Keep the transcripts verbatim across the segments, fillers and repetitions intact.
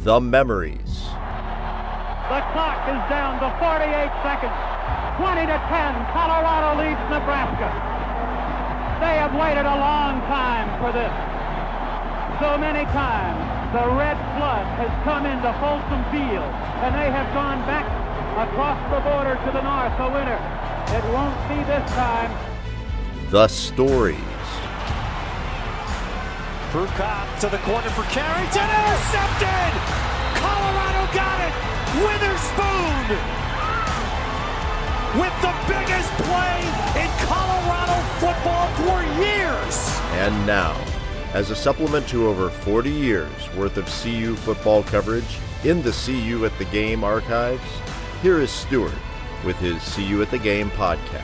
the memories. The clock is down to forty-eight seconds. twenty to ten, Colorado leads Nebraska. They have waited a long time for this. So many times, the red flood has come into Folsom Field, and they have gone back across the border to the north a winner. It won't be this time. The stories. Prukop to the corner for Carrington. Intercepted! Colorado got it! Witherspoon! With the biggest play in Colorado football for years! And now, as a supplement to over forty years worth of C U football coverage in the See You at the Game archives, here is Stuart with his See You at the Game podcast.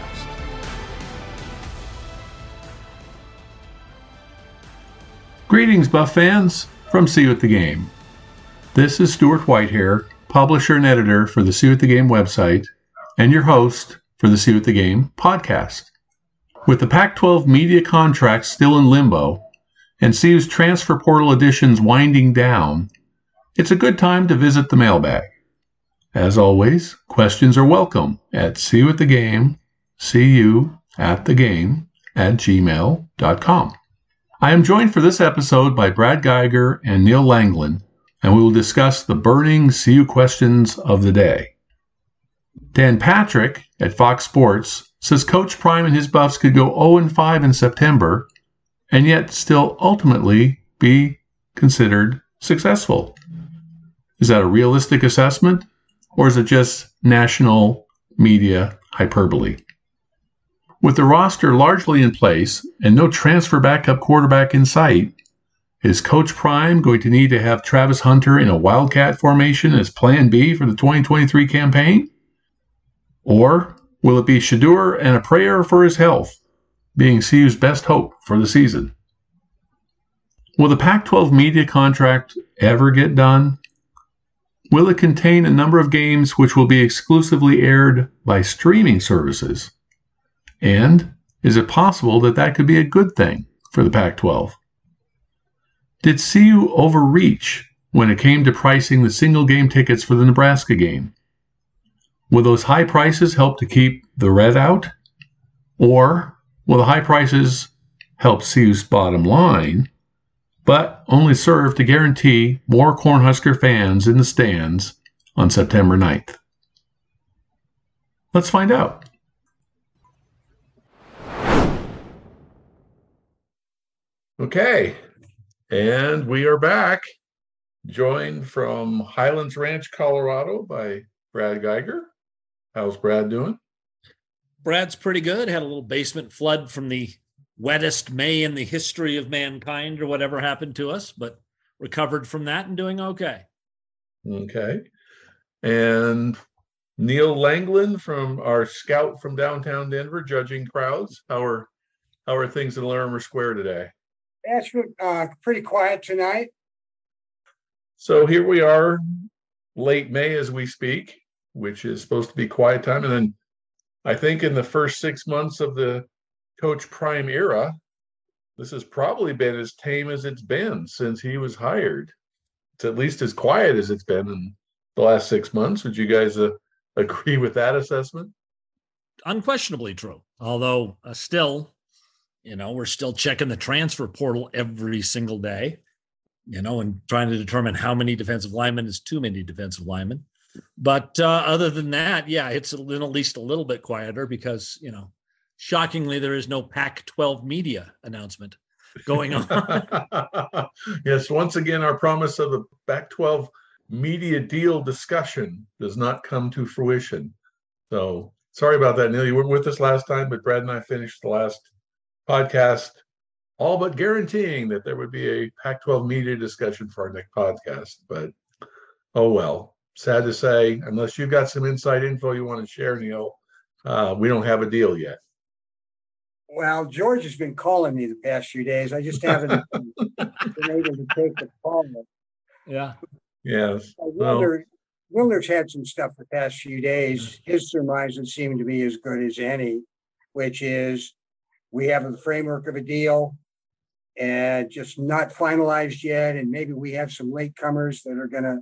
Greetings, Buff fans, from See You at the Game. This is Stuart Whitehair, publisher and editor for the See You at the Game website, and your host for the See You at the Game podcast. With the Pac twelve media contract still in limbo, and C U's transfer portal editions winding down, it's a good time to visit the mailbag. As always, questions are welcome at see you at the game, see you at the game at gmail dot com. I am joined for this episode by Brad Geiger and Neil Langland, and we will discuss the burning C U questions of the day. Dan Patrick at Fox Sports says Coach Prime and his Buffs could go oh and five in September and yet still ultimately be considered successful. Is that a realistic assessment, or is it just national media hyperbole? With the roster largely in place and no transfer backup quarterback in sight, is Coach Prime going to need to have Travis Hunter in a Wildcat formation as Plan B for the twenty twenty-three campaign? Or will it be Shedeur and a prayer for his health being C U's best hope for the season? Will the Pac twelve media contract ever get done? Will it contain a number of games which will be exclusively aired by streaming services? And is it possible that that could be a good thing for the Pac twelve? Did C U overreach when it came to pricing the single game tickets for the Nebraska game? Will those high prices help to keep the red out? Or will the high prices help C U's bottom line, but only serve to guarantee more Cornhusker fans in the stands on September ninth? Let's find out. Okay, and we are back, joined from Highlands Ranch, Colorado by Brad Geiger. How's Brad doing? Brad's pretty good. Had a little basement flood from the wettest May in the history of mankind or whatever happened to us, but recovered from that and doing okay. Okay. And Neil Langland from our scout from downtown Denver, judging crowds. How are how are things in Larimer Square today? That's uh, pretty quiet tonight. So here we are, late May as we speak, which is supposed to be quiet time. And then I think in the first six months of the Coach Prime era, this has probably been as tame as it's been since he was hired. It's at least as quiet as it's been in the last six months. Would you guys uh, agree with that assessment? Unquestionably true. Although uh, still, you know, we're still checking the transfer portal every single day, you know, and trying to determine how many defensive linemen is too many defensive linemen. But uh, other than that, yeah, it's a little, at least a little bit quieter because, you know, shockingly, there is no Pac twelve media announcement going on. Yes, once again, our promise of a Pac twelve media deal discussion does not come to fruition. So sorry about that, Neil. You weren't with us last time, but Brad and I finished the last podcast all but guaranteeing that there would be a Pac twelve media discussion for our next podcast. But oh well. Sad to say, unless you've got some inside info you want to share, Neil, uh, we don't have a deal yet. Well, George has been calling me the past few days. I just haven't been able to take the call. Yeah. Yes. Uh, Wilder, Wilder's had some stuff the past few days. His surmises seem to be as good as any, which is we have the framework of a deal and just not finalized yet. And maybe we have some latecomers that are going to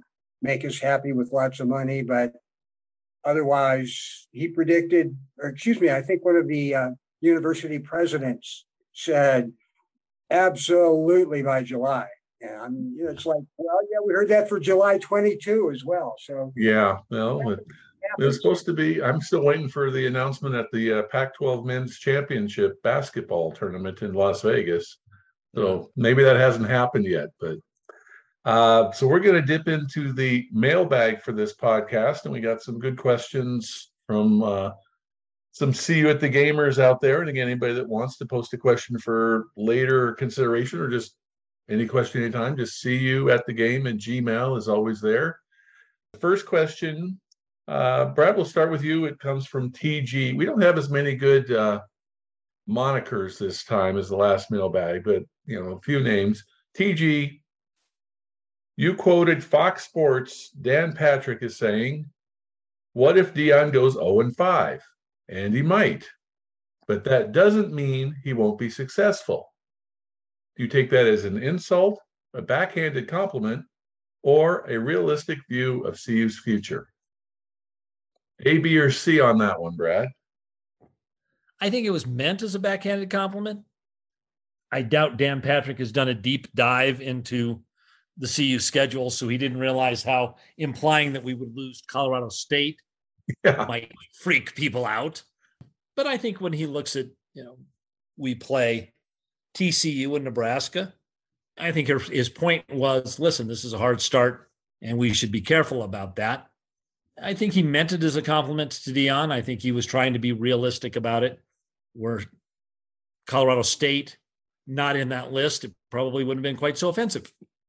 make us happy with lots of money, but otherwise, he predicted, or excuse me, I think one of the uh, university presidents said, absolutely by July. And you know, it's like, well, yeah, we heard that for July twenty-two as well. So yeah, well, it, it was supposed to be. I'm still waiting for the announcement at the uh, Pac twelve Men's Championship basketball tournament in Las Vegas. So maybe that hasn't happened yet, but uh, so we're going to dip into the mailbag for this podcast, and we got some good questions from uh, some See You at the Gamers out there. And again, anybody that wants to post a question for later consideration or just any question anytime, just See You at the Game, and Gmail is always there. The first question, uh, Brad, we'll start with you. It comes from T G. We don't have as many good uh, monikers this time as the last mailbag, but you know, a few names. T G, you quoted Fox Sports. Dan Patrick is saying, what if Deion goes oh and five? And he might, but that doesn't mean he won't be successful. Do you take that as an insult, a backhanded compliment, or a realistic view of C U's future? A, B, or C on that one, Brad? I think it was meant as a backhanded compliment. I doubt Dan Patrick has done a deep dive into the C U schedule, so he didn't realize how implying that we would lose Colorado State yeah. might freak people out. But I think when he looks at, you know, we play T C U in Nebraska, I think his point was, listen, this is a hard start and we should be careful about that. I think he meant it as a compliment to Deion. I think he was trying to be realistic about it. Where Colorado State not in that list, it probably wouldn't have been quite so offensive.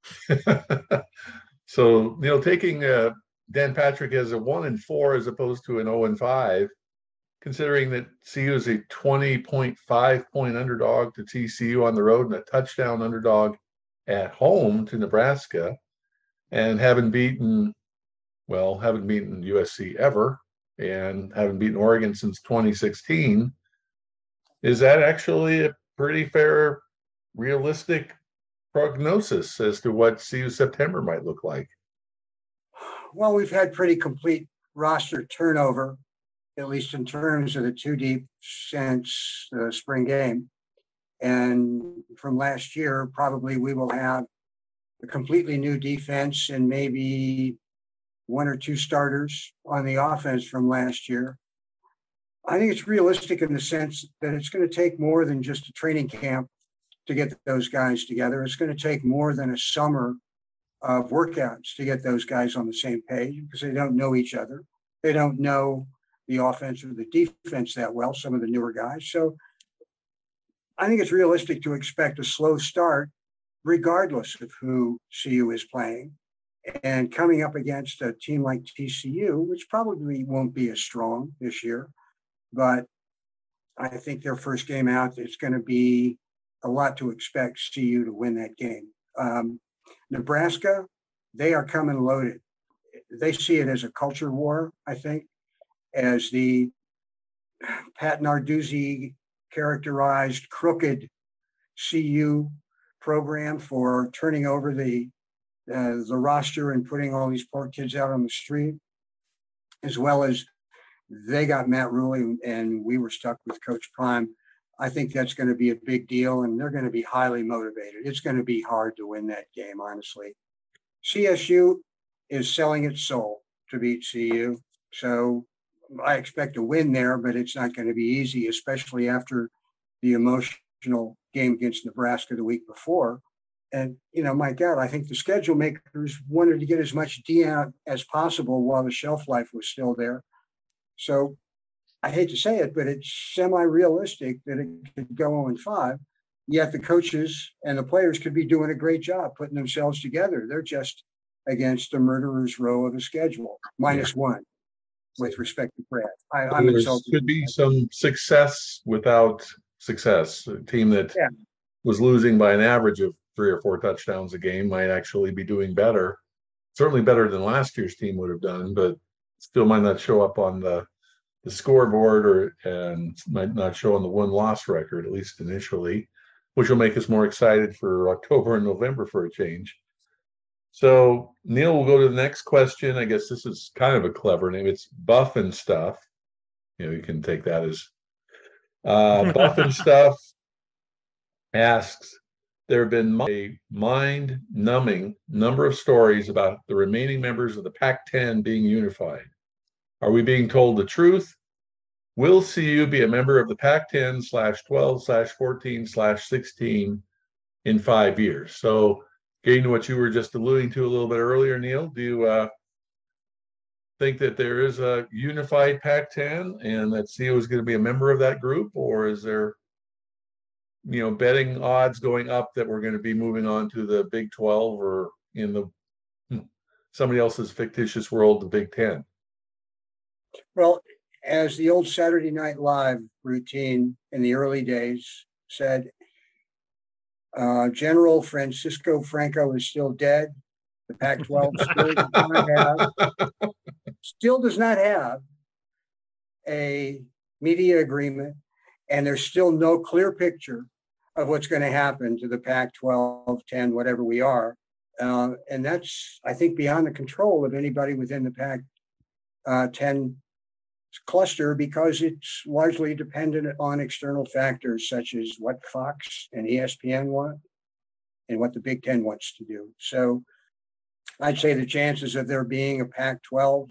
So, you know, taking uh, Dan Patrick as a one and four as opposed to an oh and five, considering that C U is a twenty point five point underdog to T C U on the road and a touchdown underdog at home to Nebraska, and haven't beaten, well, haven't beaten U S C ever, and haven't beaten Oregon since twenty sixteen. Is that actually a pretty fair, realistic prognosis as to what C U September might look like? Well, we've had pretty complete roster turnover, at least in terms of the two deep since the spring game. And from last year, probably we will have a completely new defense and maybe one or two starters on the offense from last year. I think it's realistic in the sense that it's going to take more than just a training camp to get those guys together. It's going to take more than a summer of workouts to get those guys on the same page because they don't know each other. They don't know the offense or the defense that well, some of the newer guys. So I think it's realistic to expect a slow start regardless of who C U is playing. And coming up against a team like T C U, which probably won't be as strong this year, but I think their first game out, it's going to be a lot to expect C U to win that game. Um, Nebraska, they are coming loaded. They see it as a culture war, I think, as the Pat Narduzzi characterized crooked C U program for turning over the uh, the roster and putting all these poor kids out on the street, as well as they got Matt Ruley and we were stuck with Coach Prime. I think that's going to be a big deal, and they're going to be highly motivated. It's going to be hard to win that game, honestly. C S U is selling its soul to beat C U, so I expect a win there, but it's not going to be easy, especially after the emotional game against Nebraska the week before. And, you know, my God, I think the schedule makers wanted to get as much D out as possible while the shelf life was still there. So I hate to say it, but it's semi-realistic that it could go oh and five, yet the coaches and the players could be doing a great job putting themselves together. They're just against a murderer's row of a schedule, minus one, with respect to Brad. I, I'm there insulted. Could be some success without success. A team that yeah. was losing by an average of three or four touchdowns a game might actually be doing better. Certainly better than last year's team would have done, but still might not show up on the the scoreboard or and might not show on the win-loss record, at least initially, which will make us more excited for October and November for a change. So Neil, we'll go to the next question. I guess this is kind of a clever name. It's Buff and Stuff. You know, you can take that as uh, Buff and Stuff asks, there have been a mind-numbing number of stories about the remaining members of the Pac ten being unified. Are we being told the truth? Will C U be a member of the Pac ten slash twelve slash fourteen slash sixteen in five years? So getting to what you were just alluding to a little bit earlier, Neil, do you uh, think that there is a unified Pac ten and that C U is going to be a member of that group, or is there, you know, betting odds going up that we're going to be moving on to the Big twelve or in the somebody else's fictitious world, the Big ten? Well, as the old Saturday Night Live routine in the early days said, uh, General Francisco Franco is still dead. The Pac twelve still does not have, still does not have a media agreement, and there's still no clear picture of what's going to happen to the Pac twelve, ten, whatever we are. Uh, and that's, I think, beyond the control of anybody within the Pac uh, ten cluster, because it's largely dependent on external factors such as what Fox and E S P N want and what the Big Ten wants to do. So I'd say the chances of there being a Pac twelve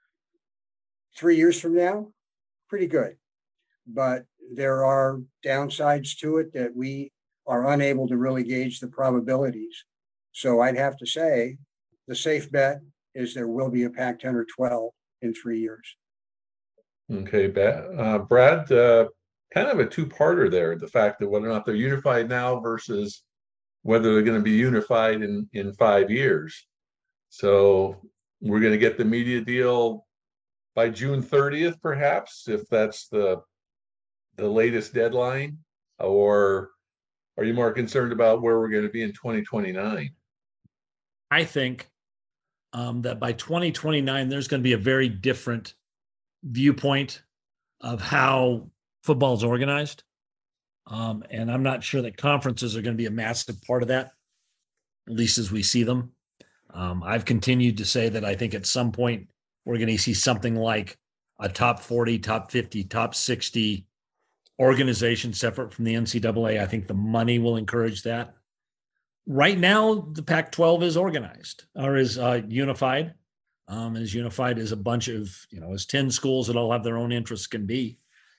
three years from now, pretty good. But there are downsides to it that we are unable to really gauge the probabilities. So I'd have to say the safe bet is there will be a Pac ten or twelve in three years. Okay, uh, Brad, uh, kind of a two-parter there, the fact that whether or not they're unified now versus whether they're going to be unified in, in five years. So we're going to get the media deal by June thirtieth, perhaps, if that's the the latest deadline, or are you more concerned about where we're going to be in twenty twenty-nine? I think um, that by twenty twenty-nine, there's going to be a very different viewpoint of how football is organized. Um, and I'm not sure that conferences are going to be a massive part of that, at least as we see them. Um, I've continued to say that I think at some point we're going to see something like a top forty, top fifty, top sixty organization separate from the N C double A. I think the money will encourage that. Right now, the Pac twelve is organized or is uh, unified. Um, as unified as a bunch of, you know, as ten schools that all have their own interests can be.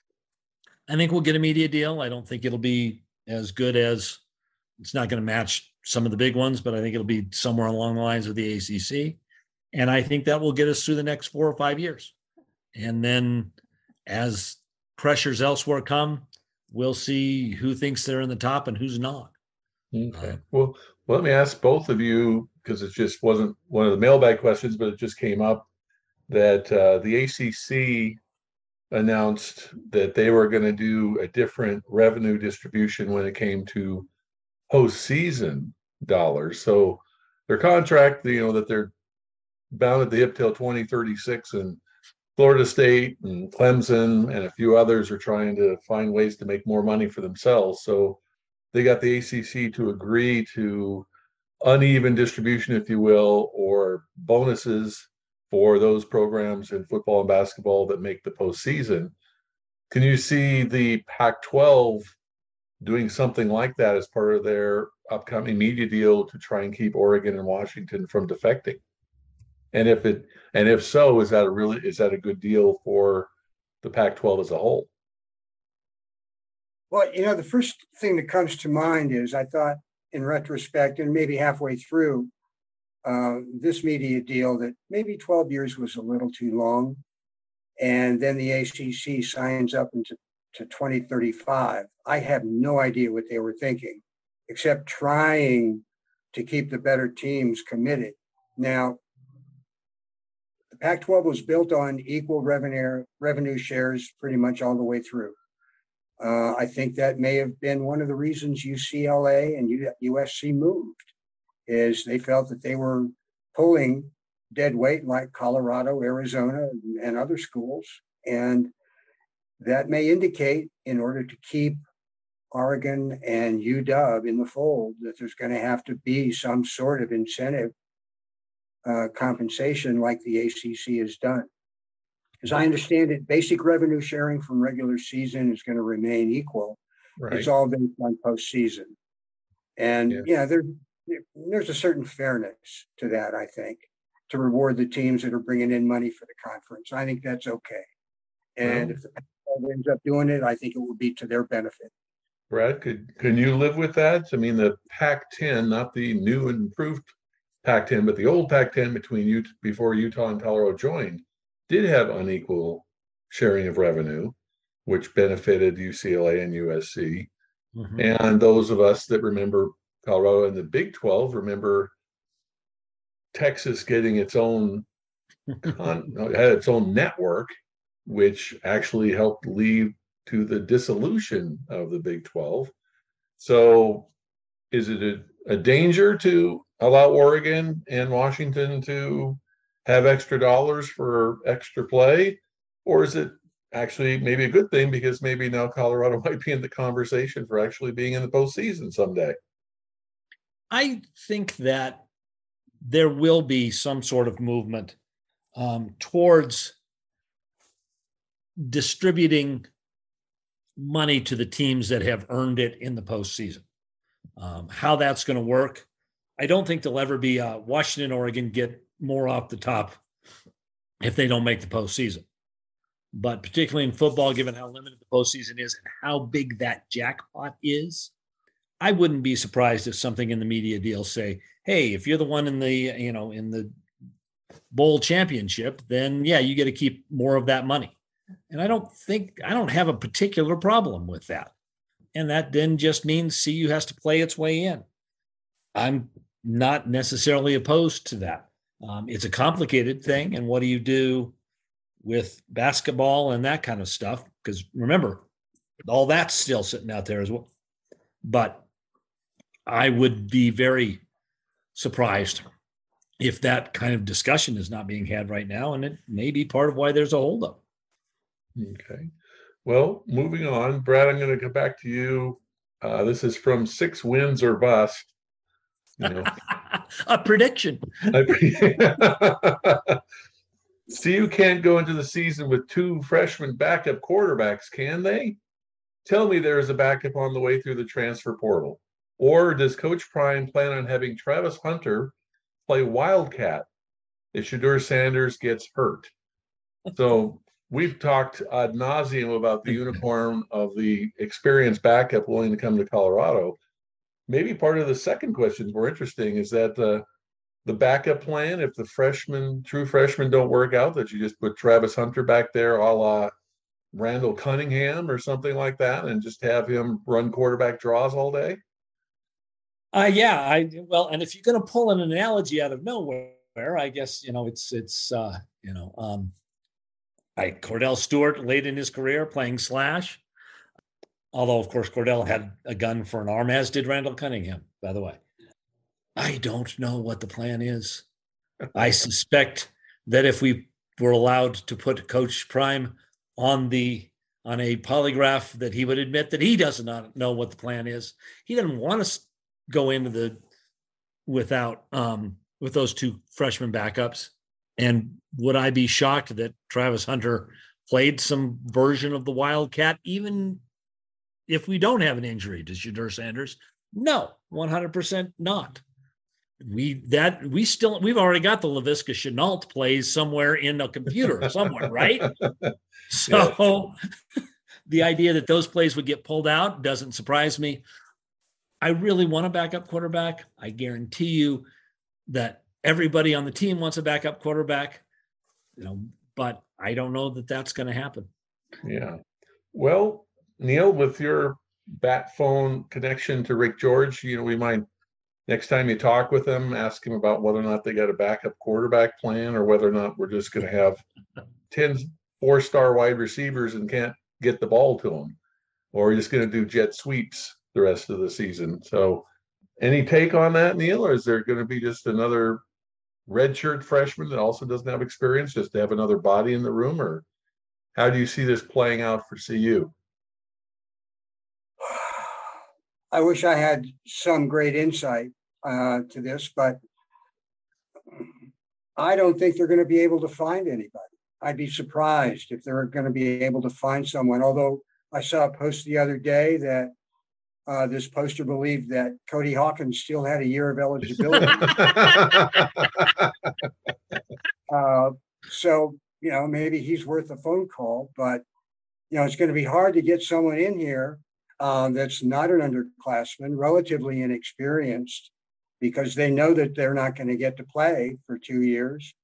I think we'll get a media deal. I don't think it'll be as good as, it's not going to match some of the big ones, but I think it'll be somewhere along the lines of the A C C. And I think that will get us through the next four or five years. And then as pressures elsewhere come, we'll see who thinks they're in the top and who's not. Okay. Uh, well, well, let me ask both of you, because it just wasn't one of the mailbag questions, but it just came up that uh, the A C C announced that they were going to do a different revenue distribution when it came to postseason dollars. So their contract, you know, that they're bound at the hip till twenty thirty-six, and Florida State and Clemson and a few others are trying to find ways to make more money for themselves. So they got the A C C to agree to uneven distribution, if you will, or bonuses for those programs in football and basketball that make the postseason. Can you see the Pac twelve doing something like that as part of their upcoming media deal to try and keep Oregon and Washington from defecting? And if it, and if so, is that a really, is that a good deal for the Pac twelve as a whole? Well, you know, the first thing that comes to mind is I thought in retrospect, and maybe halfway through uh, this media deal, that maybe twelve years was a little too long. And then the A C C signs up into to twenty thirty-five. I have no idea what they were thinking, except trying to keep the better teams committed. Now, the Pac twelve was built on equal revenue revenue shares pretty much all the way through. Uh, I think that may have been one of the reasons U C L A and U S C moved, is they felt that they were pulling dead weight like Colorado, Arizona, and other schools. And that may indicate, in order to keep Oregon and U W in the fold, that there's going to have to be some sort of incentive uh, compensation like the A C C has done. As I understand it, basic revenue sharing from regular season is going to remain equal. Right. It's all based on postseason. And Yeah. yeah, there, there's a certain fairness to that, I think, to reward the teams that are bringing in money for the conference. I think that's okay. And Well, if the Pac twelve ends up doing it, I think it will be to their benefit. Brad, could can you live with that? I mean, the Pac ten, not the new and improved Pac ten, but the old Pac ten between you before Utah and Colorado joined, did have unequal sharing of revenue, which benefited U C L A and U S C. Mm-hmm. And those of us that remember Colorado and the Big twelve remember Texas getting its own con- had its own network, which actually helped lead to the dissolution of the Big twelve. So is it a, a danger to allow Oregon and Washington to have extra dollars for extra play? Or is it actually maybe a good thing because maybe now Colorado might be in the conversation for actually being in the postseason someday? I think that there will be some sort of movement um, towards distributing money to the teams that have earned it in the postseason. Um, how that's going to work, I don't think there'll ever be uh, Washington, Oregon get more off the top if they don't make the postseason. But particularly in football, given how limited the postseason is and how big that jackpot is, I wouldn't be surprised if something in the media deal say, hey, if you're the one in the, you know, in the bowl championship, then yeah, you get to keep more of that money. And I don't think, I don't have a particular problem with that. And that then just means C U has to play its way in. I'm not necessarily opposed to that. Um, it's a complicated thing. And what do you do with basketball and that kind of stuff? Because remember, all that's still sitting out there as well. But I would be very surprised if that kind of discussion is not being had right now. And it may be part of why there's a holdup. Okay. Well, moving on, Brad, I'm going to come back to you. Uh, this is from Six Wins or Bust. You know, a prediction. C U can't go into the season with two freshman backup quarterbacks, can they? Tell me there is a backup on the way through the transfer portal. Or does Coach Prime plan on having Travis Hunter play Wildcat if Shedeur Sanders gets hurt? So we've talked ad nauseum about the unicorn of the experienced backup willing to come to Colorado. Maybe part of the second question is more interesting, is that uh, the backup plan, if the freshmen, true freshmen don't work out, that you just put Travis Hunter back there a la Randall Cunningham or something like that and just have him run quarterback draws all day? Uh, yeah, I well, and if you're going to pull an analogy out of nowhere, I guess, you know, it's, it's uh, you know, um, I, Cordell Stewart late in his career playing slash. Although, of course, Cordell had a gun for an arm, as did Randall Cunningham, by the way. I don't know what the plan is. I suspect that if we were allowed to put Coach Prime on the on a polygraph, that he would admit that he does not know what the plan is. He doesn't want to go into the without um, with those two freshman backups. And would I be shocked that Travis Hunter played some version of the Wildcat, even if we don't have an injury to Shedeur Sanders? No, one hundred percent not. We that we still we've already got the Laviska Shenault plays somewhere in a computer somewhere, right? So the idea that those plays would get pulled out doesn't surprise me. I really want a backup quarterback. I guarantee you that everybody on the team wants a backup quarterback, you know, but I don't know that that's going to happen. Yeah. Well, Neil, with your bat phone connection to Rick George, you know, we might, next time you talk with him, ask him about whether or not they got a backup quarterback plan or whether or not we're just going to have ten four-star wide receivers and can't get the ball to them, or we're just going to do jet sweeps the rest of the season. So any take on that, Neil, or is there going to be just another redshirt freshman that also doesn't have experience just to have another body in the room, or how do you see this playing out for C U? I wish I had some great insight uh, to this, but I don't think they're going to be able to find anybody. I'd be surprised if they're going to be able to find someone. Although I saw a post the other day that uh, this poster believed that Cody Hawkins still had a year of eligibility. uh, so, you know, maybe he's worth a phone call, but, you know, it's going to be hard to get someone in here um, that's not an underclassman, relatively inexperienced, because they know that they're not going to get to play for two years.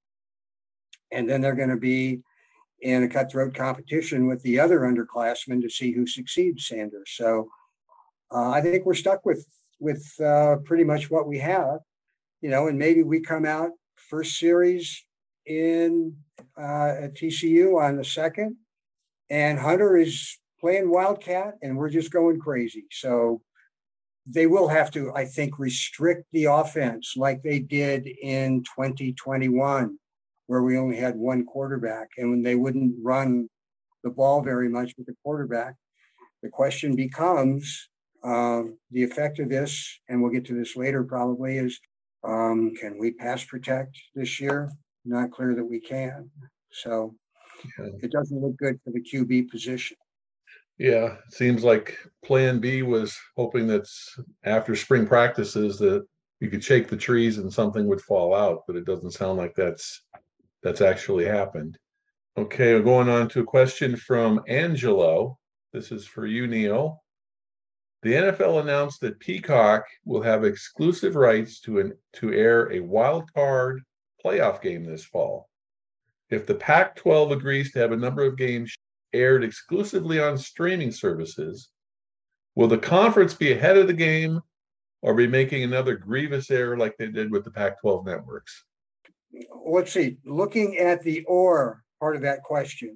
And then they're going to be in a cutthroat competition with the other underclassmen to see who succeeds Sanders. So uh, I think we're stuck with with uh, pretty much what we have, you know, and maybe we come out first series in uh, at T C U on the second, and Hunter is playing Wildcat, and we're just going crazy. So they will have to, I think, restrict the offense like they did in twenty twenty-one, where we only had one quarterback, and when they wouldn't run the ball very much with the quarterback. The question becomes um, the effect of this, and we'll get to this later probably, is um, can we pass protect this year? Not clear that we can. So okay. It doesn't look good for the Q B position. Yeah, it seems like plan B was hoping that after spring practices that you could shake the trees and something would fall out, but it doesn't sound like that's that's actually happened. Okay, we're going on to a question from Angelo. This is for you, Neil. The N F L announced that Peacock will have exclusive rights to an to air a wild card playoff game this fall. If the Pac twelve agrees to have a number of games aired exclusively on streaming services, will the conference be ahead of the game or be making another grievous error like they did with the Pac twelve networks? Let's see, looking at the or part of that question,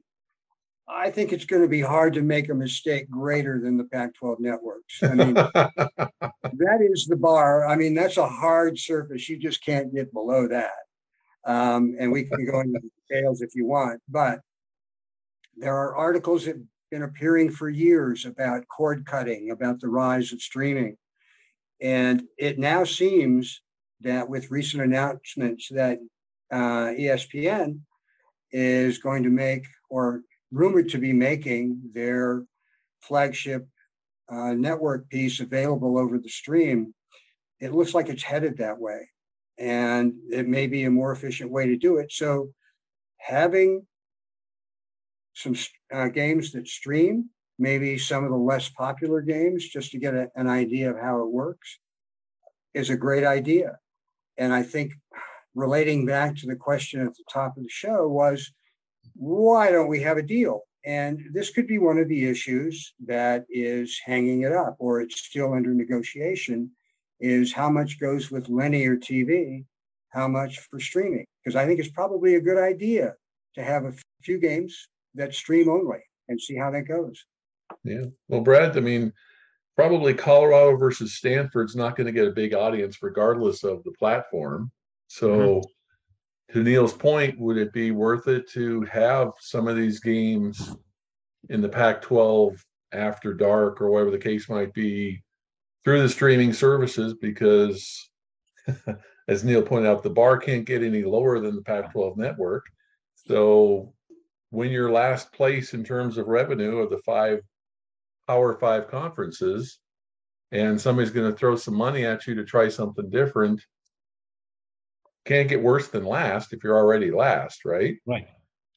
I think it's going to be hard to make a mistake greater than the Pac twelve networks. I mean, that is the bar. I mean, that's a hard surface. You just can't get below that. Um, and we can go into the details if you want, but there are articles that have been appearing for years about cord cutting, about the rise of streaming. And it now seems that with recent announcements that uh, E S P N is going to make, or rumored to be making, their flagship uh, network piece available over the stream, it looks like it's headed that way. And it may be a more efficient way to do it. So having some uh, games that stream, maybe some of the less popular games, just to get a, an idea of how it works, is a great idea. And I think relating back to the question at the top of the show was, why don't we have a deal? And this could be one of the issues that is hanging it up, or it's still under negotiation, is how much goes with linear T V, how much for streaming? Because I think it's probably a good idea to have a few games that stream only and see how that goes. Yeah. Well, Brad, I mean, probably Colorado versus Stanford's not going to get a big audience regardless of the platform. So mm-hmm. to Neil's point, would it be worth it to have some of these games in the Pac twelve after dark or whatever the case might be through the streaming services? Because as Neil pointed out, the bar can't get any lower than the Pac twelve network. So when you're last place in terms of revenue of the five Power Five conferences, and somebody's going to throw some money at you to try something different, can't get worse than last if you're already last, right? Right.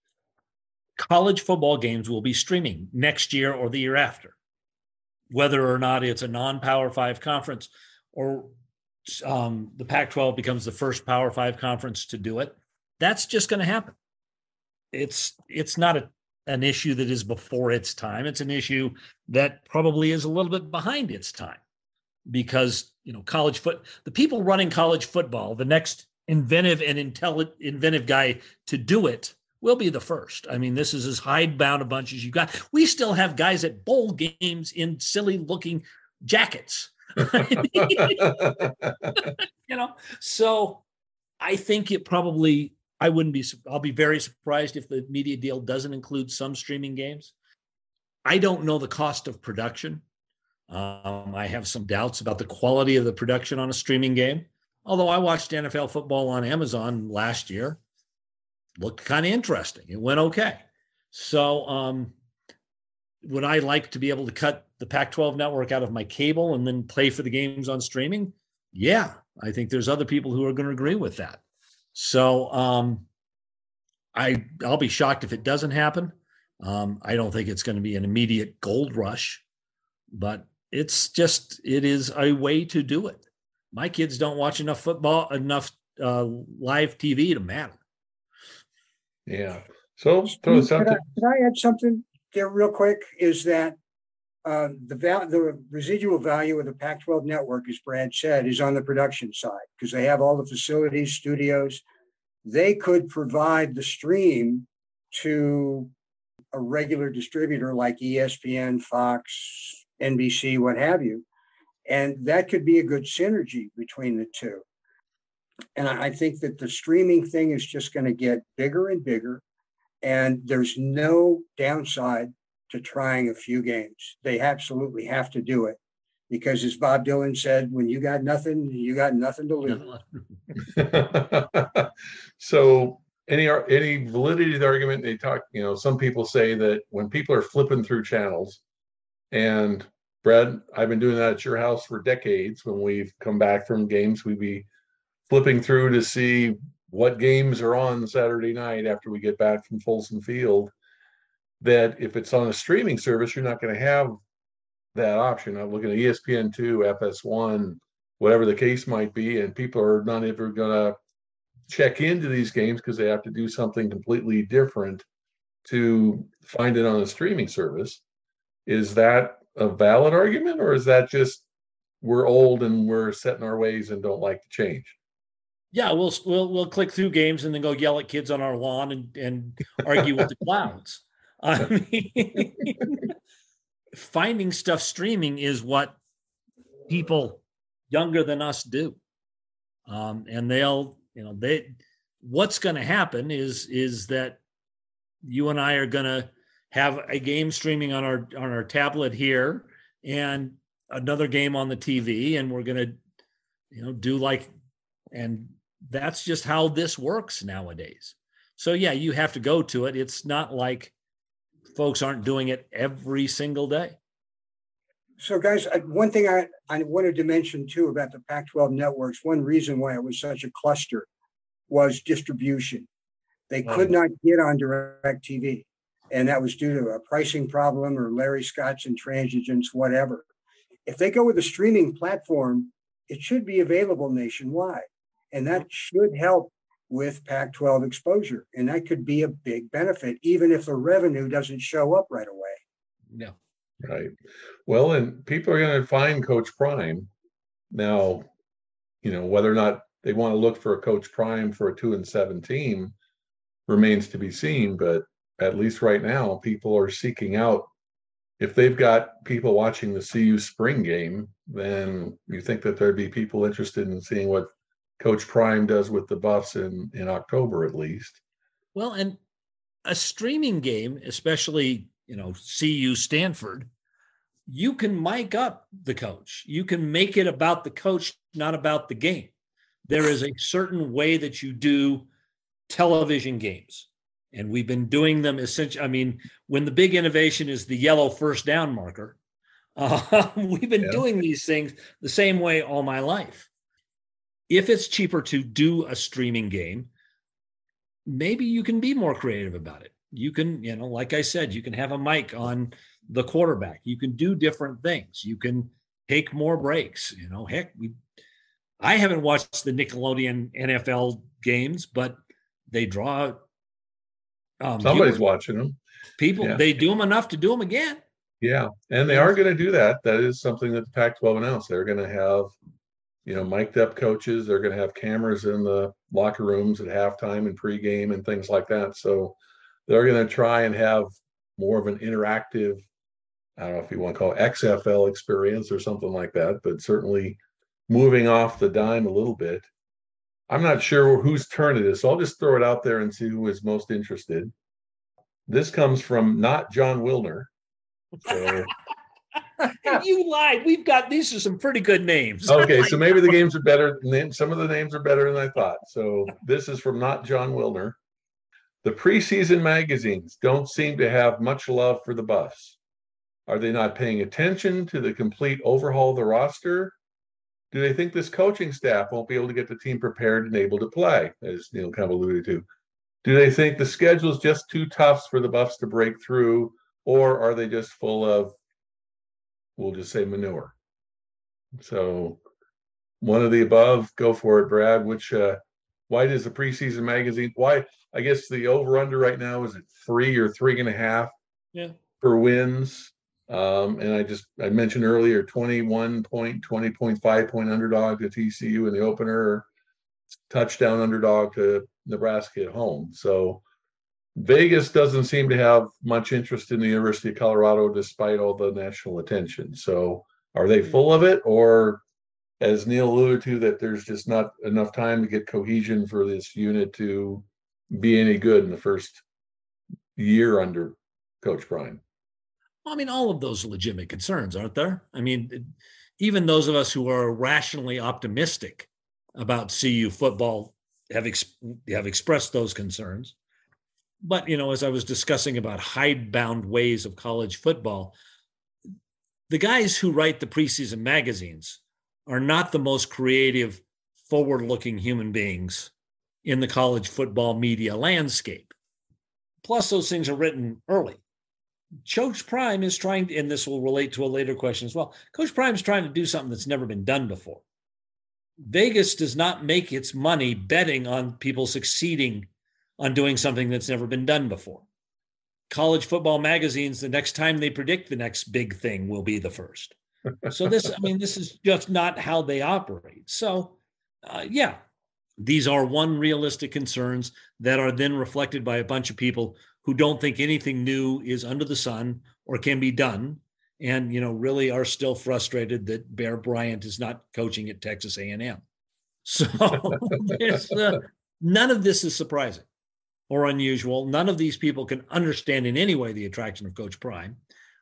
College football games will be streaming next year or the year after, whether or not it's a non-Power Five conference or um, the Pac twelve becomes the first Power Five conference to do it. That's just going to happen. It's it's not a, an issue that is before its time. It's an issue that probably is a little bit behind its time, because, you know, college foot, the people running college football, the next inventive and intelligent, inventive guy to do it will be the first. I mean, this is as hidebound a bunch as you got. We still have guys at bowl games in silly looking jackets. You know, so I think it probably, I wouldn't be, I'll be very surprised if the media deal doesn't include some streaming games. I don't know the cost of production. Um, I have some doubts about the quality of the production on a streaming game. Although I watched N F L football on Amazon last year, looked kind of interesting. It went okay. So um, would I like to be able to cut the Pac twelve network out of my cable and then play for the games on streaming? Yeah, I think there's other people who are going to agree with that. So um, I, I'll be shocked if it doesn't happen. Um, I don't think it's going to be an immediate gold rush, but it's just, it is a way to do it. My kids don't watch enough football, enough uh, live T V to matter. Yeah. So, so Could something. I, could I add something there real quick? Is that uh, the val- the residual value of the Pac twelve network, as Brad said, is on the production side because they have all the facilities, studios. They could provide the stream to a regular distributor like E S P N, Fox, N B C, what have you. And that could be a good synergy between the two. And I think that the streaming thing is just going to get bigger and bigger. And there's no downside to trying a few games. They absolutely have to do it. Because as Bob Dylan said, when you got nothing, you got nothing to lose. So any any validity to the argument, they talk, you know, some people say that when people are flipping through channels, and Brad, I've been doing that at your house for decades. When we've come back from games, we'd be flipping through to see what games are on Saturday night after we get back from Folsom Field, that if it's on a streaming service, you're not going to have that option. I'm looking at E S P N two, F S one, whatever the case might be, and people are not ever going to check into these games because they have to do something completely different to find it on a streaming service. Is that a valid argument, or is that just we're old and we're set in our ways and don't like to change? Yeah, we'll we'll we'll click through games and then go yell at kids on our lawn and, and argue with the clouds. I mean, finding stuff streaming is what people younger than us do, um, and they'll you know they. What's going to happen is is that you and I are going to have a game streaming on our on our tablet here and another game on the T V, and we're going to you know do like and. That's just how this works nowadays. So yeah, you have to go to it. It's not like folks aren't doing it every single day. So guys, one thing I, I wanted to mention too about the Pac twelve networks, one reason why it was such a cluster was distribution. They could not get on DirecTV, and that was due to a pricing problem or Larry Scott's intransigence, whatever. If they go with a streaming platform, it should be available nationwide. And that should help with Pac twelve exposure. And that could be a big benefit, even if the revenue doesn't show up right away. Yeah. Right. Well, and people are going to find Coach Prime. Now, you know, whether or not they want to look for a Coach Prime for a two and seven team remains to be seen. But at least right now, people are seeking out. If they've got people watching the C U spring game, then you think that there'd be people interested in seeing what Coach Prime does with the Buffs in, in October, at least. Well, and a streaming game, especially, you know, C U Stanford, you can mic up the coach. You can make it about the coach, not about the game. There is a certain way that you do television games. And we've been doing them essentially. I mean, when the big innovation is the yellow first down marker, uh, we've been yeah. doing these things the same way all my life. If it's cheaper to do a streaming game, maybe you can be more creative about it. You can, you know, like I said, you can have a mic on the quarterback. You can do different things. You can take more breaks. You know, heck, we, I haven't watched the Nickelodeon N F L games, but they draw. Um, Somebody's humor. watching them. People, yeah. They do them enough to do them again. Yeah, and they yeah. are going to do that. That is something that the Pac twelve announced. They're going to have, you know, mic'd up coaches. They're going to have cameras in the locker rooms at halftime and pregame and things like that. So they're going to try and have more of an interactive, I don't know if you want to call it X F L experience or something like that, but certainly moving off the dime a little bit. I'm not sure whose turn it is, so I'll just throw it out there and see who is most interested. This comes from not John Wilner. So you lied. We've got, these are some pretty good names. Okay, so maybe the games are better. Some of the names are better than I thought. So this is from not John Wilner. The preseason magazines don't seem to have much love for the Buffs. Are they not paying attention to the complete overhaul of the roster? Do they think this coaching staff won't be able to get the team prepared and able to play, as Neil kind of alluded to? Do they think the schedule is just too tough for the Buffs to break through, or are they just full of, we'll just say, manure? So one of the above. Go for it, Brad. Which uh, why does the preseason magazine? Why? I guess the over/under right now is at three or three and a half. Yeah. For wins. Um, and I just I mentioned earlier twenty-one point, twenty point five point underdog to T C U in the opener, touchdown underdog to Nebraska at home. So Vegas doesn't seem to have much interest in the University of Colorado despite all the national attention. So are they full of it, or as Neil alluded to, that there's just not enough time to get cohesion for this unit to be any good in the first year under Coach Prime? I mean, all of those are legitimate concerns, aren't there? I mean, even those of us who are rationally optimistic about C U football have ex- have expressed those concerns. But, you know, as I was discussing about hidebound ways of college football, the guys who write the preseason magazines are not the most creative, forward-looking human beings in the college football media landscape. Plus, those things are written early. Coach Prime is trying to, and this will relate to a later question as well, Coach Prime is trying to do something that's never been done before. Vegas does not make its money betting on people succeeding on doing something that's never been done before. College football magazines, the next time they predict the next big thing will be the first. So this, I mean, this is just not how they operate. So, uh, yeah, these are one realistic concerns that are then reflected by a bunch of people who don't think anything new is under the sun or can be done, and, you know, really are still frustrated that Bear Bryant is not coaching at Texas A and M. So there's, uh, none of this is surprising or unusual. None of these people can understand in any way the attraction of Coach Prime.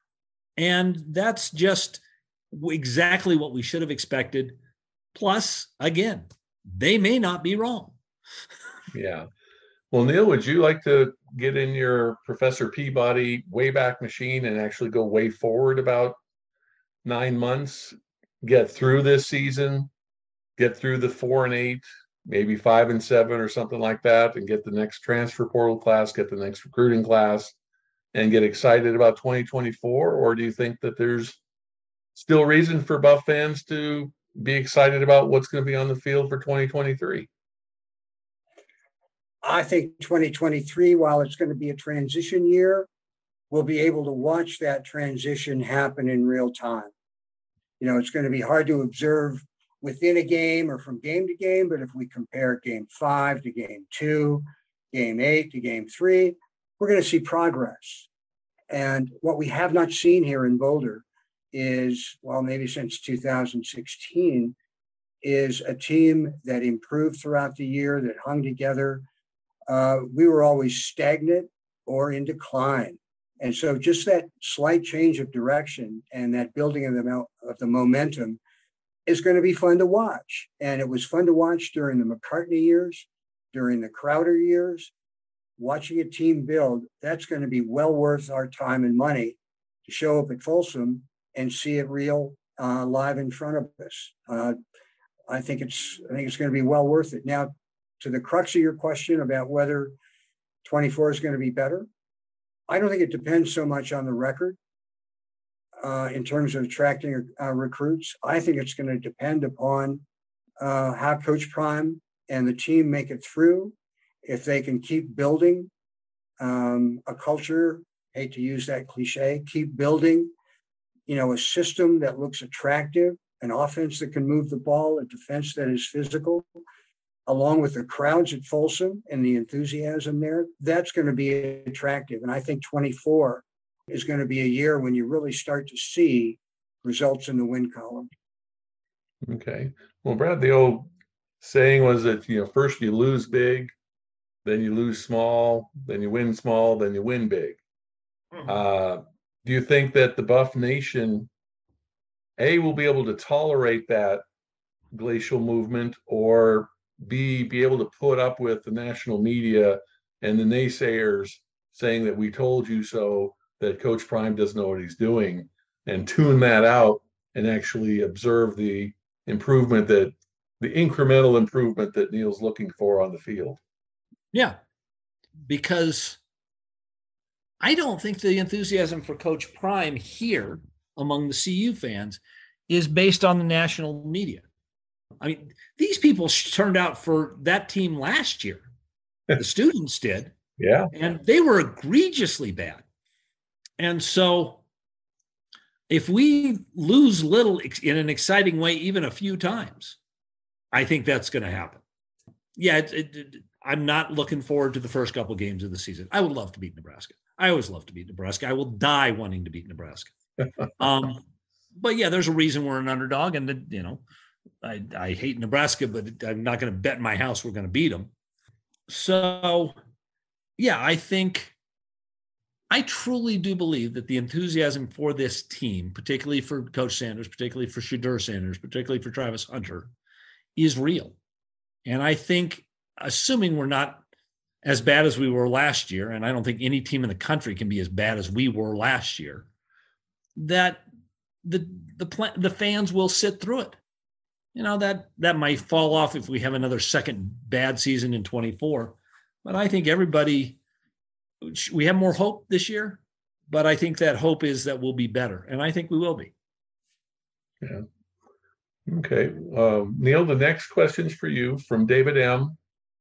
And that's just exactly what we should have expected. Plus, again, they may not be wrong. Yeah. Well, Neil, would you like to get in your Professor Peabody Wayback Machine and actually go way forward about nine months, get through this season, get through the four and eight, maybe five and seven or something like that, and get the next transfer portal class, get the next recruiting class, and get excited about twenty twenty-four? Or do you think that there's still reason for Buff fans to be excited about what's going to be on the field for twenty twenty-three? I think twenty twenty-three, while it's going to be a transition year, we'll be able to watch that transition happen in real time. You know, it's going to be hard to observe within a game or from game to game, but if we compare game five to game two, game eight to game three, we're going to see progress. And what we have not seen here in Boulder is, well, maybe since two thousand sixteen, is a team that improved throughout the year, that hung together. Uh, we were always stagnant or in decline. And so just that slight change of direction and that building of the, of the momentum is going to be fun to watch. And it was fun to watch during the McCartney years, during the Crowder years. Watching a team build, that's going to be well worth our time and money to show up at Folsom and see it real uh, live in front of us. Uh, I think it's I think it's going to be well worth it. Now, to the crux of your question about whether twenty-four is going to be better, I don't think it depends so much on the record uh, in terms of attracting uh, recruits. I think it's going to depend upon uh, how Coach Prime and the team make it through. If they can keep building um, a culture, hate to use that cliche, keep building, you know, a system that looks attractive, an offense that can move the ball, a defense that is physical, along with the crowds at Folsom and the enthusiasm there, that's going to be attractive. And I think twenty-four is going to be a year when you really start to see results in the win column. Okay. Well, Brad, the old saying was that, you know, first you lose big, then you lose small, then you win small, then you win big. Mm-hmm. Uh, do you think that the Buff Nation, A, will be able to tolerate that glacial movement, or B, be able to put up with the national media and the naysayers saying that we told you so, that Coach Prime doesn't know what he's doing, and tune that out and actually observe the improvement that the incremental improvement that Neil's looking for on the field. Yeah, because I don't think the enthusiasm for Coach Prime here among the C U fans is based on the national media. I mean, these people turned out for that team last year. The students did. Yeah. And they were egregiously bad. And so if we lose little in an exciting way, even a few times, I think that's going to happen. Yeah, it, it, it, I'm not looking forward to the first couple of games of the season. I would love to beat Nebraska. I always love to beat Nebraska. I will die wanting to beat Nebraska. um, but yeah, there's a reason we're an underdog, and the, you know, I, I hate Nebraska, but I'm not going to bet my house we're going to beat them. So, yeah, I think I truly do believe that the enthusiasm for this team, particularly for Coach Sanders, particularly for Shedeur Sanders, particularly for Travis Hunter, is real. And I think, assuming we're not as bad as we were last year, and I don't think any team in the country can be as bad as we were last year, that the the the fans will sit through it. You know, that that might fall off if we have another second bad season in twenty-four. But I think everybody, we have more hope this year, but I think that hope is that we'll be better. And I think we will be. Yeah. Okay. Uh, Neil, the next question's for you from David M.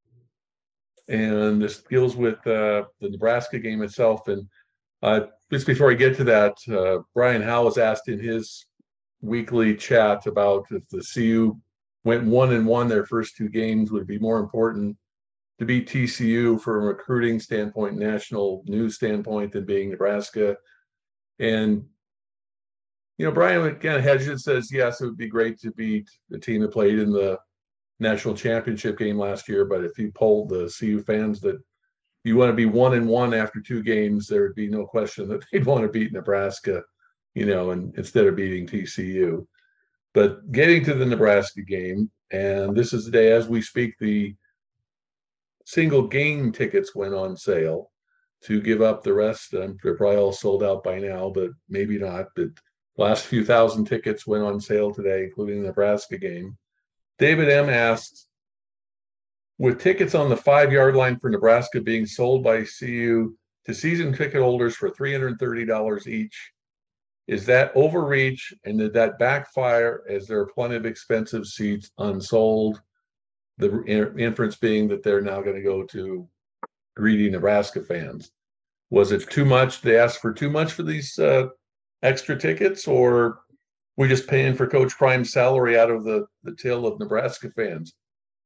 And this deals with uh, the Nebraska game itself. And uh, just before I get to that, uh, Brian Howe was asked in his weekly chat about if the C U went one and one their first two games, would it be more important to beat T C U from a recruiting standpoint, national news standpoint, than being Nebraska? And, you know, Brian again hedges and says, yes, it would be great to beat the team that played in the national championship game last year. But if you polled the C U fans that you want to be one and one after two games, there would be no question that they'd want to beat Nebraska, you know, and instead of beating T C U. But getting to the Nebraska game, and this is the day as we speak, the single game tickets went on sale to give up the rest. Um, they're probably all sold out by now, but maybe not. But last few thousand tickets went on sale today, including the Nebraska game. David M. asked, with tickets on the five-yard line for Nebraska being sold by C U to season ticket holders for three hundred thirty dollars each, is that overreach, and did that backfire as there are plenty of expensive seats unsold? The inference being that they're now going to go to greedy Nebraska fans. Was it too much? They asked for too much for these uh, extra tickets, or we just paying for Coach Prime's salary out of the, the till of Nebraska fans?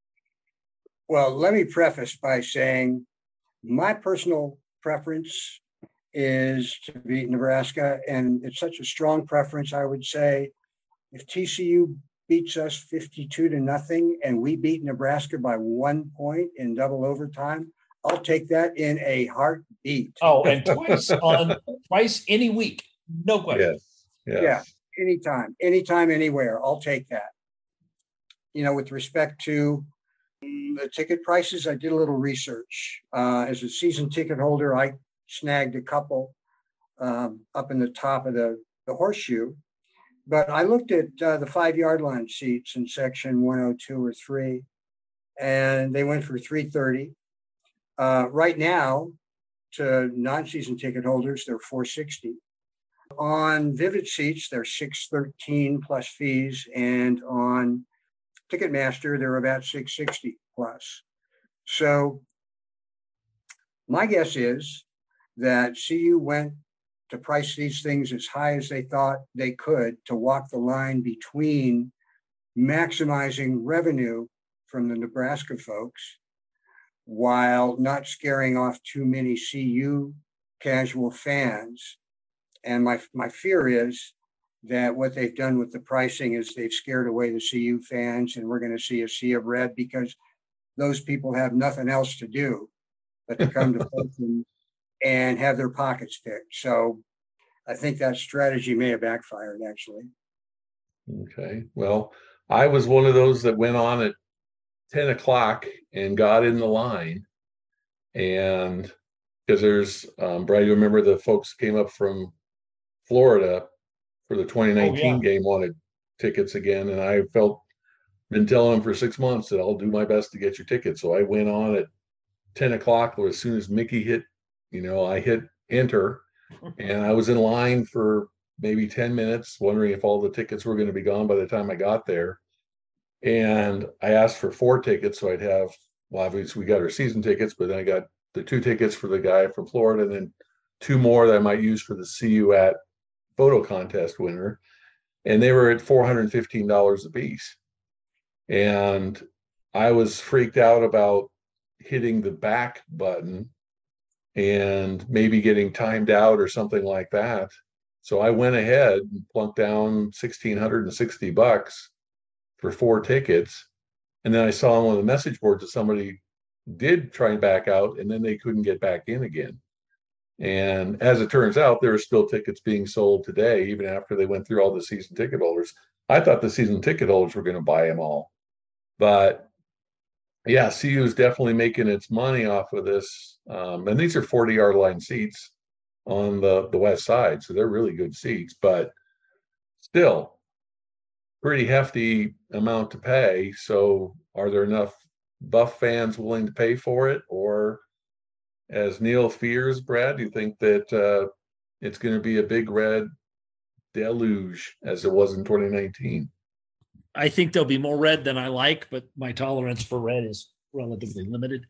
Well, let me preface by saying my personal preference is to beat Nebraska, and it's such a strong preference. I would say if T C U beats us fifty-two to nothing and we beat Nebraska by one point in double overtime, I'll take that in a heartbeat. Oh, and twice on twice any week. No question. Yes. yes. Yeah. Anytime, anytime, anywhere. I'll take that. You know, with respect to the ticket prices, I did a little research. Uh, as a season ticket holder, I snagged a couple um, up in the top of the, the horseshoe. But I looked at uh, the five-yard line seats in section one oh two or three, and they went for three hundred thirty dollars. Uh, right now, to non-season ticket holders, they're four hundred sixty dollars. On Vivid seats, they're six hundred thirteen dollars plus fees, and on Ticketmaster, they're about six hundred sixty dollars plus. So my guess is that C U went to price these things as high as they thought they could to walk the line between maximizing revenue from the Nebraska folks while not scaring off too many C U casual fans. And my, my fear is that what they've done with the pricing is they've scared away the C U fans, and we're going to see a sea of red because those people have nothing else to do but to come to Fulton and have their pockets picked. So I think that strategy may have backfired, actually. Okay. Well, I was one of those that went on at ten o'clock and got in the line. And because there's, um, Brad, you remember the folks came up from Florida for the twenty nineteen Oh, yeah. game, wanted tickets again. And I felt, been telling them for six months that I'll do my best to get your tickets. So I went on at ten o'clock, or as soon as Mickey hit, you know, I hit enter, and I was in line for maybe ten minutes, wondering if all the tickets were going to be gone by the time I got there. And I asked for four tickets, so I'd have, well, obviously we got our season tickets, but then I got the two tickets for the guy from Florida, and then two more that I might use for the See You at photo contest winner. And they were at four hundred fifteen dollars a piece. And I was freaked out about hitting the back button and maybe getting timed out or something like that. So I went ahead and plunked down one thousand six hundred sixty bucks for four tickets. And then I saw on one of the message boards that somebody did try and back out, and then they couldn't get back in again. And as it turns out, there are still tickets being sold today, even after they went through all the season ticket holders. I thought the season ticket holders were going to buy them all. But yeah, C U is definitely making its money off of this. Um, and these are forty yard line seats on the, the west side. So they're really good seats, but still pretty hefty amount to pay. So are there enough Buff fans willing to pay for it? Or, as Neil fears, Brad, do you think that uh, it's going to be a big red deluge as it was in twenty nineteen? I think there'll be more red than I like, but my tolerance for red is relatively limited.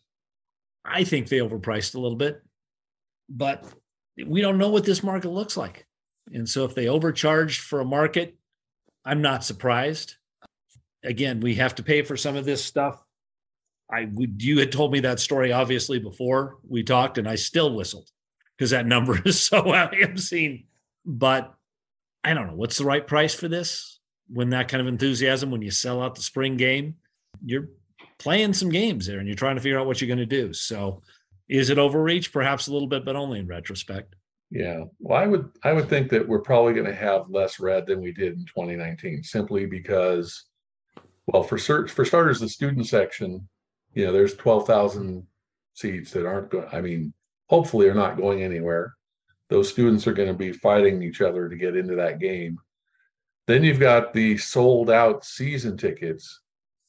I think they overpriced a little bit, but we don't know what this market looks like. And so if they overcharged for a market, I'm not surprised. Again, we have to pay for some of this stuff. I would, you had told me that story obviously before we talked, and I still whistled because that number is so obscene. But I don't know, what's the right price for this? When that kind of enthusiasm, when you sell out the spring game, you're playing some games there and you're trying to figure out what you're going to do. So is it overreach? Perhaps a little bit, but only in retrospect. Yeah. Well, I would, I would think that we're probably going to have less red than we did in twenty nineteen, simply because, well, for cert, for starters, the student section, you know, there's twelve thousand seats that aren't going, I mean, hopefully are not going anywhere. Those students are going to be fighting each other to get into that game. Then you've got the sold out season tickets.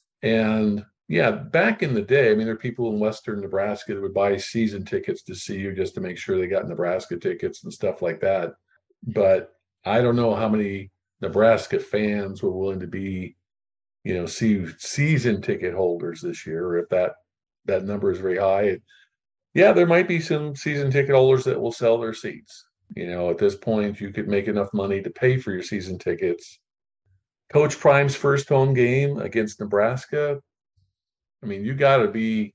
And yeah, back in the day, I mean, there are people in Western Nebraska that would buy season tickets to see you just to make sure they got Nebraska tickets and stuff like that. But I don't know how many Nebraska fans were willing to be, you know, see season ticket holders this year, or if that, that number is very high. Yeah, there might be some season ticket holders that will sell their seats. You know, at this point, you could make enough money to pay for your season tickets. Coach Prime's first home game against Nebraska. I mean, you got to be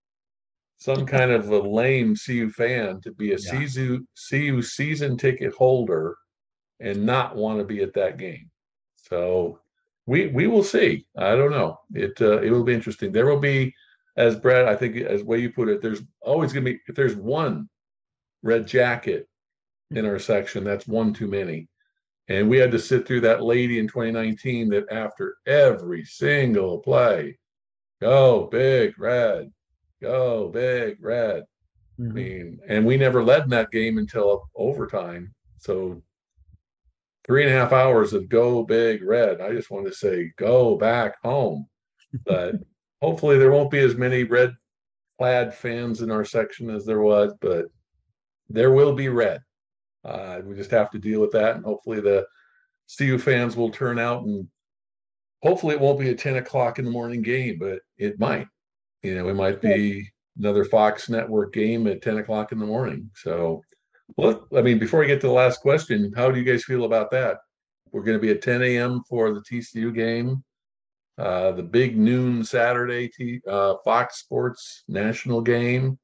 some kind of a lame C U fan to be a yeah. C U season ticket holder and not want to be at that game. So we we will see. I don't know. It uh, it will be interesting. There will be, as Brad, I think, as way you put it, there's always going to be, if there's one red jacket in our section, that's one too many. And we had to sit through that lady in twenty nineteen that after every single play, go big red, go big red. Mm-hmm. I mean, and we never led in that game until overtime. So three and a half hours of go big red. I just wanted to say, go back home. But hopefully there won't be as many red clad fans in our section as there was, but there will be red. Uh, we just have to deal with that, and hopefully the C U fans will turn out, and hopefully it won't be a ten o'clock in the morning game, but it might. You know, it might be another Fox Network game at ten o'clock in the morning. So, well, I mean, before I get to the last question, how do you guys feel about that? We're going to be at ten a.m. for the T C U game, uh, the big noon Saturday T, uh, Fox Sports national game.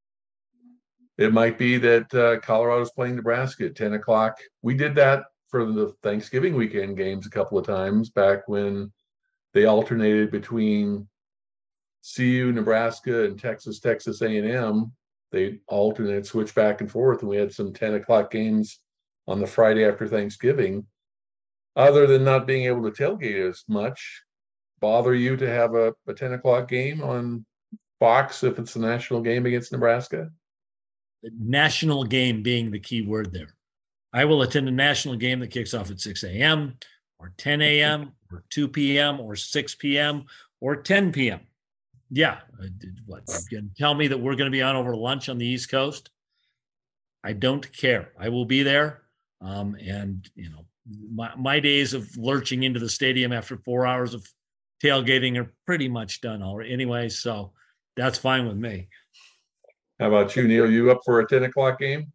It might be that uh, Colorado's playing Nebraska at ten o'clock. We did that for the Thanksgiving weekend games a couple of times back when they alternated between C U, Nebraska, and Texas, Texas A and M. They alternate, switch back and forth, and we had some ten o'clock games on the Friday after Thanksgiving. Other than not being able to tailgate as much, bother you to have a, a ten o'clock game on Fox if it's a national game against Nebraska? The national game being the key word there. I will attend a national game that kicks off at six a.m. or ten a.m. or two p.m. or six p.m. or ten p.m. Yeah. What? You can tell me that we're going to be on over lunch on the East Coast. I don't care. I will be there. Um, and, you know, my, my days of lurching into the stadium after four hours of tailgating are pretty much done already anyway. So that's fine with me. How about you, Neil? You up for a ten o'clock game?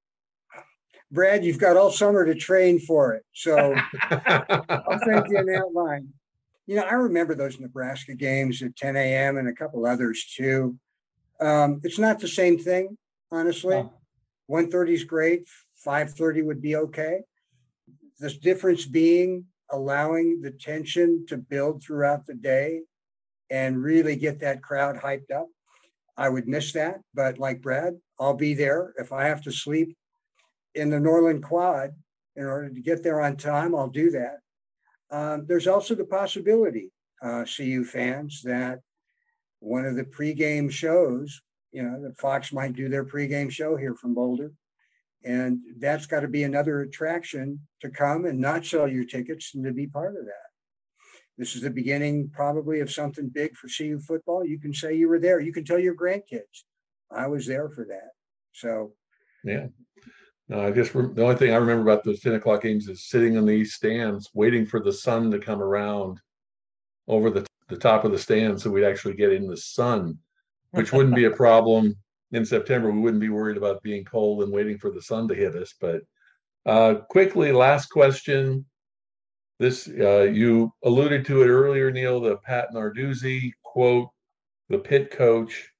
Brad, you've got all summer to train for it. So I'll send you an outline. You know, I remember those Nebraska games at ten a.m. and a couple others too. Um, it's not the same thing, honestly. Oh. one thirty is great. five thirty would be okay. The difference being allowing the tension to build throughout the day and really get that crowd hyped up. I would miss that, but like Brad, I'll be there. If I have to sleep in the Norland Quad in order to get there on time, I'll do that. Um, there's also the possibility, uh, C U fans, that one of the pregame shows, you know, that Fox might do their pregame show here from Boulder. And that's got to be another attraction to come and not sell your tickets and to be part of that. This is the beginning probably of something big for C U football. You can say you were there. You can tell your grandkids, I was there for that. So, yeah. No, I just, the only thing I remember about those ten o'clock games is sitting in these stands, waiting for the sun to come around over the, the top of the stand so we'd actually get in the sun, which wouldn't be a problem in September. We wouldn't be worried about being cold and waiting for the sun to hit us. But uh, quickly, last question. This, uh, you alluded to it earlier, Neil, the Pat Narduzzi quote, the Pitt coach.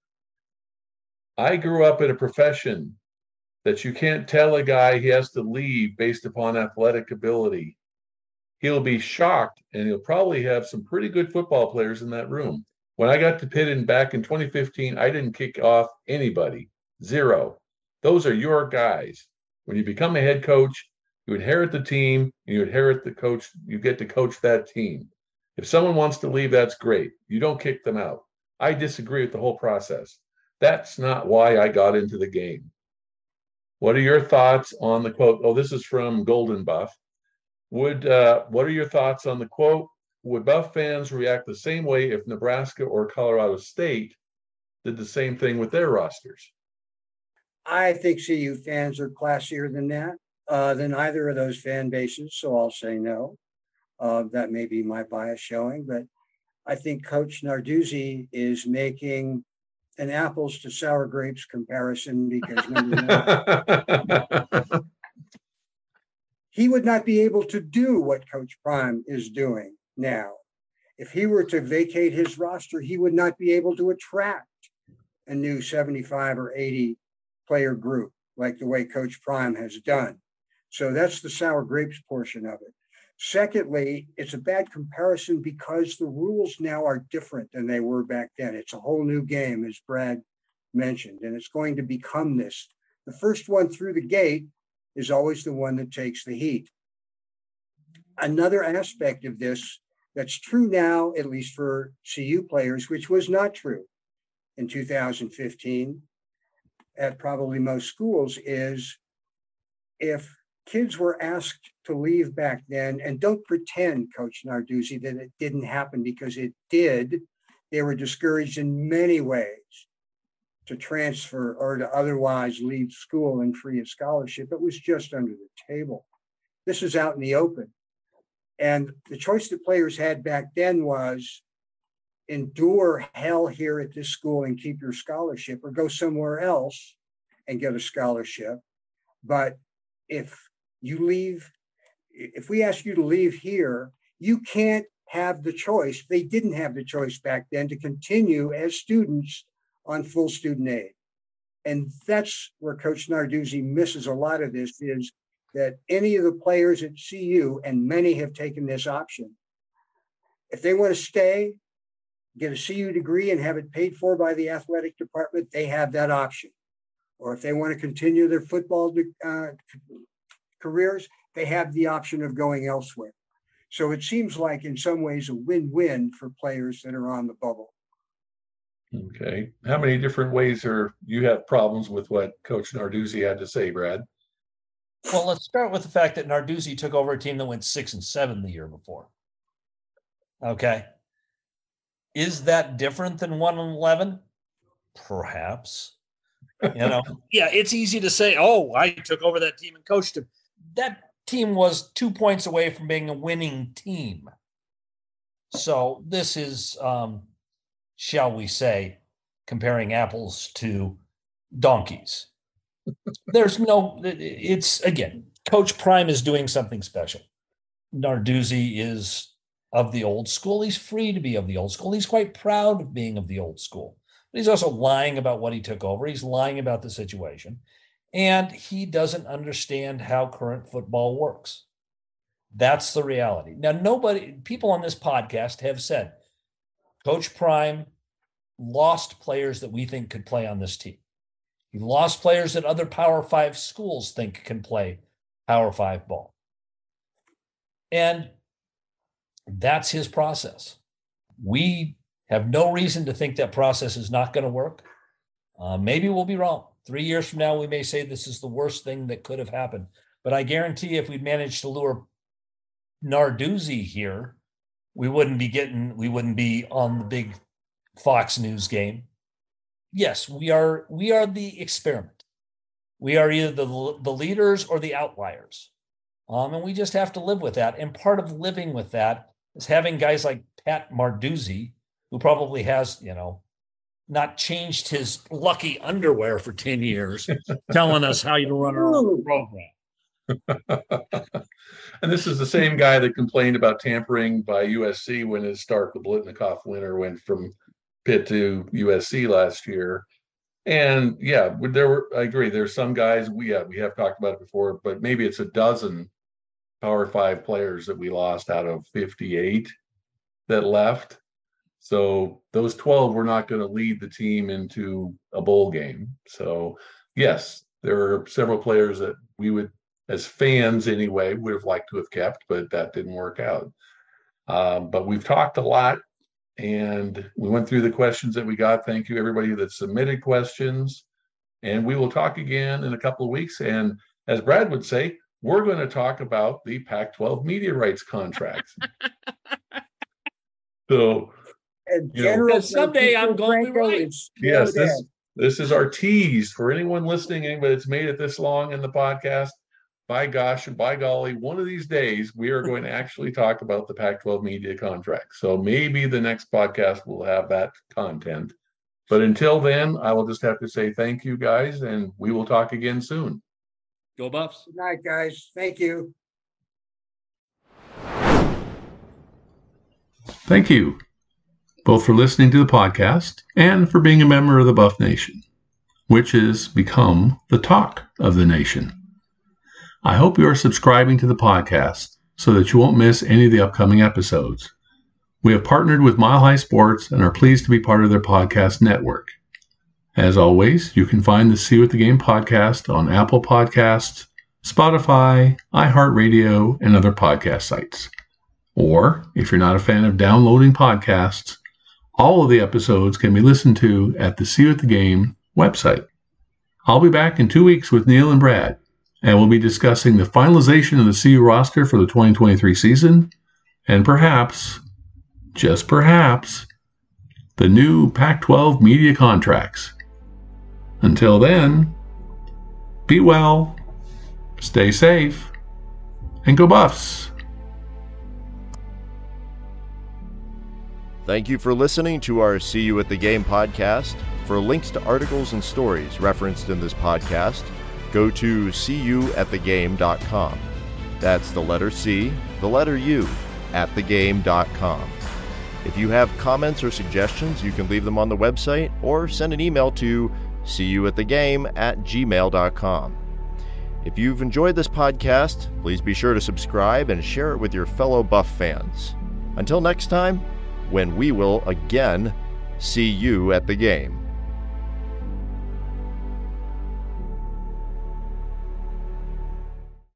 I grew up in a profession that you can't tell a guy he has to leave based upon athletic ability. He'll be shocked, and he'll probably have some pretty good football players in that room. When I got to Pitt in back in twenty fifteen, I didn't kick off anybody. Zero. Those are your guys. When you become a head coach, you inherit the team, and you inherit the coach. You get to coach that team. If someone wants to leave, that's great. You don't kick them out. I disagree with the whole process. That's not why I got into the game. What are your thoughts on the quote? Oh, this is from Golden Buff. Would uh, what are your thoughts on the quote? Would Buff fans react the same way if Nebraska or Colorado State did the same thing with their rosters? I think C U fans are classier than that, uh, than either of those fan bases. So I'll say no. Uh, that may be my bias showing, but I think Coach Narduzzi is making an apples to sour grapes comparison because number one, he would not be able to do what Coach Prime is doing now. If he were to vacate his roster, he would not be able to attract a new seventy-five or eighty player group like the way Coach Prime has done. So that's the sour grapes portion of it. Secondly, it's a bad comparison because the rules now are different than they were back then. It's a whole new game, as Brad mentioned, and it's going to become this. The first one through the gate is always the one that takes the heat. Another aspect of this that's true now, at least for C U players, which was not true in two thousand fifteen at probably most schools, is if kids were asked to leave back then, and don't pretend, Coach Narduzzi, that it didn't happen, because it did. They were discouraged in many ways to transfer or to otherwise leave school and free of scholarship. It was just under the table. This is out in the open. And the choice that players had back then was endure hell here at this school and keep your scholarship, or go somewhere else and get a scholarship. But if you leave, if we ask you to leave here, you can't have the choice. They didn't have the choice back then to continue as students on full student aid. And that's where Coach Narduzzi misses a lot of this, is that any of the players at C U, and many have taken this option, if they want to stay, get a C U degree and have it paid for by the athletic department, they have that option. Or if they want to continue their football uh, careers, they have the option of going elsewhere. So it seems like in some ways a win-win for players that are on the bubble. Okay. How many different ways are you have problems with what Coach Narduzzi had to say, Brad? Well, let's start with the fact that Narduzzi took over a team that went six and seven the year before. Okay. Is that different than one and eleven? Perhaps. You know, yeah, it's easy to say, oh, I took over that team and coached him. That team was two points away from being a winning team. So this is, um, shall we say, comparing apples to donkeys. There's no, it's, again, Coach Prime is doing something special. Narduzzi is of the old school. He's free to be of the old school. He's quite proud of being of the old school. But he's also lying about what he took over. He's lying about the situation. And he doesn't understand how current football works. That's the reality. Now, nobody, people on this podcast have said, Coach Prime lost players that we think could play on this team. He lost players that other Power Five schools think can play Power Five ball. And that's his process. We have no reason to think that process is not going to work. Uh, maybe we'll be wrong. Three years from now, we may say this is the worst thing that could have happened. But I guarantee if we'd managed to lure Narduzzi here, we wouldn't be getting, we wouldn't be on the big Fox News game. Yes, we are, we are the experiment. We are either the, the leaders or the outliers. Um, and we just have to live with that. And part of living with that is having guys like Pat Narduzzi, who probably has, you know, not changed his lucky underwear for ten years, telling us how you run our own program. And this is the same guy that complained about tampering by U S C when his Stark the Blitnikoff winner went from Pitt to U S C last year. And yeah, there were, I agree, there's some guys, we, yeah, we have talked about it before, but maybe it's a dozen Power Five players that we lost out of fifty-eight that left. So those twelve were not going to lead the team into a bowl game. So yes, there are several players that we would, as fans anyway, would have liked to have kept, but that didn't work out. Um, but we've talked a lot and we went through the questions that we got. Thank you, everybody that submitted questions. And we will talk again in a couple of weeks. And as Brad would say, we're going to talk about the Pac twelve media rights contracts. So, And You know, General someday I'm Francisco going to be Franco right. is yes, still this dead. this is our tease for anyone listening, anybody that's made it this long in the podcast. By gosh and by golly, one of these days we are going to actually talk about the Pac twelve media contract. So maybe the next podcast will have that content. But until then, I will just have to say thank you guys, and we will talk again soon. Go Buffs. Good night, guys. Thank you. Thank you, both for listening to the podcast and for being a member of the Buff Nation, which has become the talk of the nation. I hope you are subscribing to the podcast so that you won't miss any of the upcoming episodes. We have partnered with Mile High Sports and are pleased to be part of their podcast network. As always, you can find the See You at the Game podcast on Apple Podcasts, Spotify, iHeartRadio, and other podcast sites. Or, if you're not a fan of downloading podcasts, all of the episodes can be listened to at the See You at the Game website. I'll be back in two weeks with Neil and Brad, and we'll be discussing the finalization of the C U roster for the twenty twenty-three season, and perhaps, just perhaps, the new Pac twelve media contracts. Until then, be well, stay safe, and go Buffs! Thank you for listening to our See You at the Game podcast. For links to articles and stories referenced in this podcast, go to see you at the game dot com. That's the letter C, the letter U, at the game dot com. If you have comments or suggestions, you can leave them on the website or send an email to see you at the game at gmail dot com. If you've enjoyed this podcast, please be sure to subscribe and share it with your fellow Buff fans. Until next time, when we will again see you at the game.